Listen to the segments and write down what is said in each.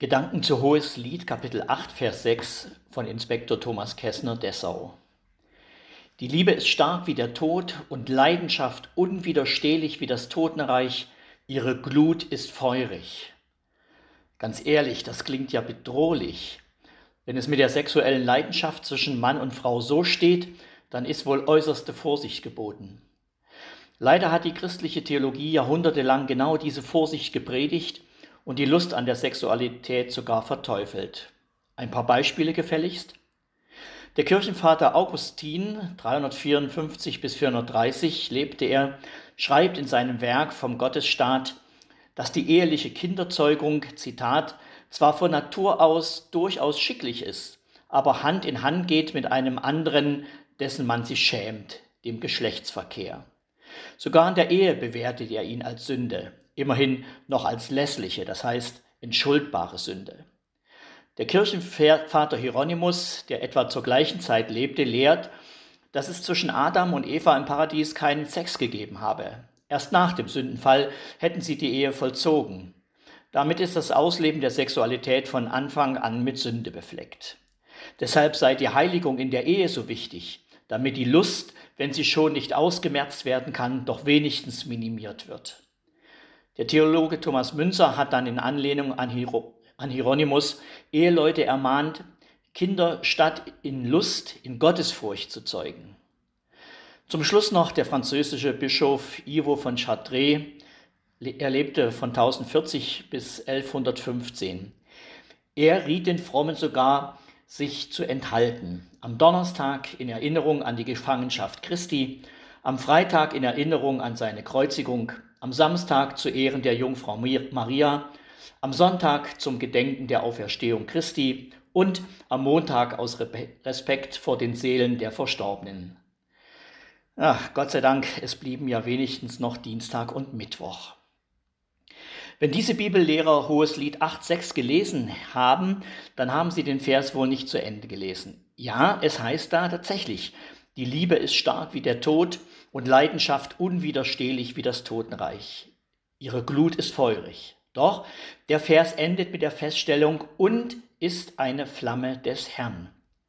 Gedanken zu Hoheslied, Kapitel 8, Vers 6 von Inspektor Thomas Kessner, Dessau. Die Liebe ist stark wie der Tod und Leidenschaft unwiderstehlich wie das Totenreich. Ihre Glut ist feurig. Ganz ehrlich, das klingt ja bedrohlich. Wenn es mit der sexuellen Leidenschaft zwischen Mann und Frau so steht, dann ist wohl äußerste Vorsicht geboten. Leider hat die christliche Theologie jahrhundertelang genau diese Vorsicht gepredigt und die Lust an der Sexualität sogar verteufelt. Ein paar Beispiele gefälligst. Der Kirchenvater Augustin, 354 bis 430 lebte er, schreibt in seinem Werk vom Gottesstaat, dass die eheliche Kinderzeugung, Zitat, zwar von Natur aus durchaus schicklich ist, aber Hand in Hand geht mit einem anderen, dessen man sich schämt, dem Geschlechtsverkehr. Sogar in der Ehe bewertet er ihn als Sünde, immerhin noch als lässliche, das heißt entschuldbare Sünde. Der Kirchenvater Hieronymus, der etwa zur gleichen Zeit lebte, lehrt, dass es zwischen Adam und Eva im Paradies keinen Sex gegeben habe. Erst nach dem Sündenfall hätten sie die Ehe vollzogen. Damit ist das Ausleben der Sexualität von Anfang an mit Sünde befleckt. Deshalb sei die Heiligung in der Ehe so wichtig, damit die Lust, wenn sie schon nicht ausgemerzt werden kann, doch wenigstens minimiert wird. Der Theologe Thomas Müntzer hat dann in Anlehnung an Hieronymus Eheleute ermahnt, Kinder statt in Lust in Gottesfurcht zu zeugen. Zum Schluss noch der französische Bischof Ivo von Chartres. Er lebte von 1040 bis 1115. Er riet den Frommen sogar, sich zu enthalten. Am Donnerstag in Erinnerung an die Gefangenschaft Christi, am Freitag in Erinnerung an seine Kreuzigung, am Samstag zu Ehren der Jungfrau Maria, am Sonntag zum Gedenken der Auferstehung Christi und am Montag aus Respekt vor den Seelen der Verstorbenen. Ach, Gott sei Dank, es blieben ja wenigstens noch Dienstag und Mittwoch. Wenn diese Bibellehrer Hoheslied 8,6 gelesen haben, dann haben sie den Vers wohl nicht zu Ende gelesen. Ja, es heißt da tatsächlich, die Liebe ist stark wie der Tod und Leidenschaft unwiderstehlich wie das Totenreich. Ihre Glut ist feurig. Doch der Vers endet mit der Feststellung, und ist eine Flamme des Herrn.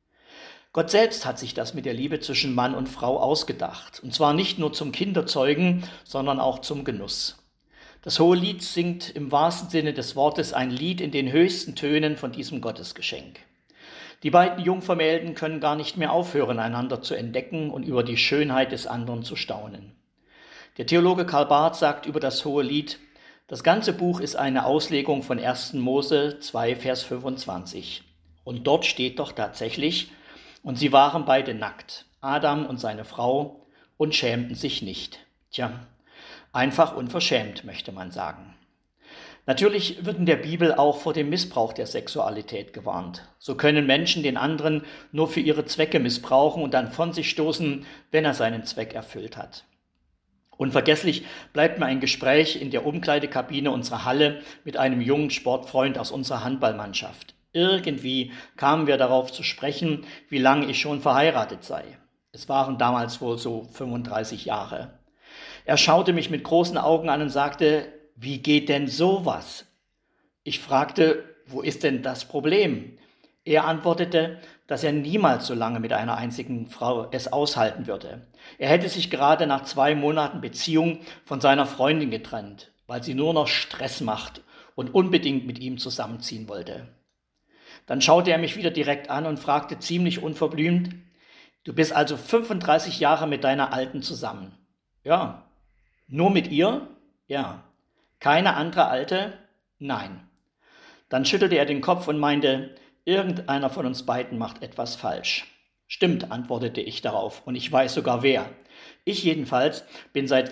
Gott selbst hat sich das mit der Liebe zwischen Mann und Frau ausgedacht. Und zwar nicht nur zum Kinderzeugen, sondern auch zum Genuss. Das Hohelied singt im wahrsten Sinne des Wortes ein Lied in den höchsten Tönen von diesem Gottesgeschenk. Die beiden Jungvermählten können gar nicht mehr aufhören, einander zu entdecken und über die Schönheit des anderen zu staunen. Der Theologe Karl Barth sagt über das Hohelied, das ganze Buch ist eine Auslegung von 1. Mose 2, Vers 25. Und dort steht doch tatsächlich, und sie waren beide nackt, Adam und seine Frau, und schämten sich nicht. Tja, einfach unverschämt, möchte man sagen. Natürlich wird in der Bibel auch vor dem Missbrauch der Sexualität gewarnt. So können Menschen den anderen nur für ihre Zwecke missbrauchen und dann von sich stoßen, wenn er seinen Zweck erfüllt hat. Unvergesslich bleibt mir ein Gespräch in der Umkleidekabine unserer Halle mit einem jungen Sportfreund aus unserer Handballmannschaft. Irgendwie kamen wir darauf zu sprechen, wie lange ich schon verheiratet sei. Es waren damals wohl so 35 Jahre. Er schaute mich mit großen Augen an und sagte, wie geht denn sowas? Ich fragte, wo ist denn das Problem? Er antwortete, dass er niemals so lange mit einer einzigen Frau es aushalten würde. Er hätte sich gerade nach 2 Monaten Beziehung von seiner Freundin getrennt, weil sie nur noch Stress macht und unbedingt mit ihm zusammenziehen wollte. Dann schaute er mich wieder direkt an und fragte ziemlich unverblümt, du bist also 35 Jahre mit deiner Alten zusammen? Ja. Nur mit ihr? Ja. Keine andere Alte? Nein. Dann schüttelte er den Kopf und meinte, irgendeiner von uns beiden macht etwas falsch. Stimmt, antwortete ich darauf, und ich weiß sogar wer. Ich jedenfalls bin seit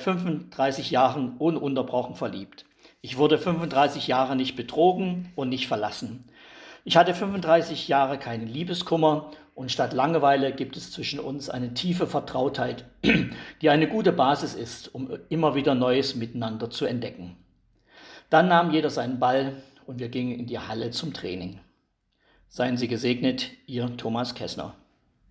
35 Jahren ununterbrochen verliebt. Ich wurde 35 Jahre nicht betrogen und nicht verlassen. Ich hatte 35 Jahre keinen Liebeskummer und statt Langeweile gibt es zwischen uns eine tiefe Vertrautheit, die eine gute Basis ist, um immer wieder Neues miteinander zu entdecken. Dann nahm jeder seinen Ball und wir gingen in die Halle zum Training. Seien Sie gesegnet, Ihr Thomas Kessner.